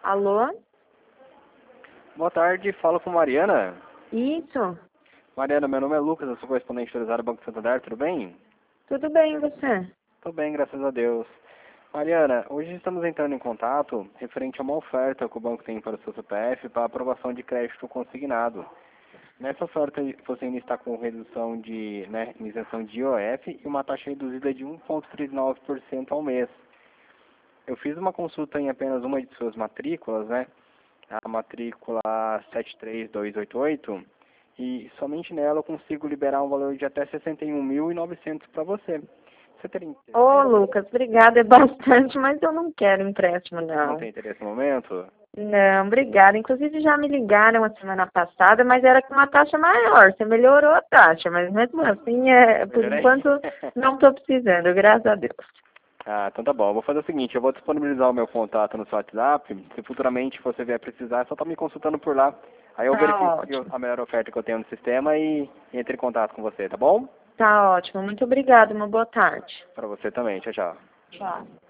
Alô? Boa tarde, falo com Mariana. Isso. Mariana, meu nome é Lucas, eu sou correspondente autorizado do Banco Santander, tudo bem? Tudo bem, e você? Tudo bem, graças a Deus. Mariana, hoje estamos entrando em contato referente a uma oferta que o banco tem para o seu CPF para aprovação de crédito consignado. Nessa oferta você ainda está com redução de, isenção de IOF e uma taxa reduzida de 1,39% ao mês. Eu fiz uma consulta em apenas uma de suas matrículas, a matrícula 73288, e somente nela eu consigo liberar um valor de até 61.900 para você. Você teria interesse? Ô, Lucas, obrigada, é bastante, mas eu não quero empréstimo, Não não. tem interesse no momento? Não, obrigada. Inclusive já me ligaram a semana passada, mas era com uma taxa maior. Você melhorou a taxa, mas mesmo assim, por Melhorei? enquanto, não estou precisando, graças a Deus. Ah, então tá bom. Eu vou fazer o seguinte, eu vou disponibilizar o meu contato no seu WhatsApp. Se futuramente você vier precisar, é só estar me consultando por lá. Aí eu Tá verifico ótimo. a melhor oferta que eu tenho no sistema e entre em contato com você, tá bom? Tá ótimo. Muito obrigada. Uma boa tarde. Para você também. Tchau, tchau. Tchau.